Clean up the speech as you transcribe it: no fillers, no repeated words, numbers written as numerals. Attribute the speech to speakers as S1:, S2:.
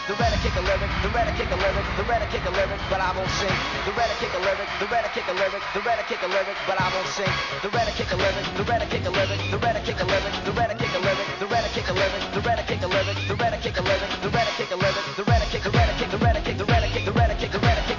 S1: the red kick a lyric, the red kick a lyric, the red kick a lyric, but I won't sing. The red kick a lyric, the red kick a lyric, the red kick a lyric, but I won't sing. The red kick a lyric, the red kick a lyric, the red kick a lyric, the red kick a lyric, the red kick a lyric, the red kick a lyric, the red kick a lyric, the red kick a lyric, the red kick a lyric, the red kick, the red kick, the red kick, the red kick, the red kick, the red kick.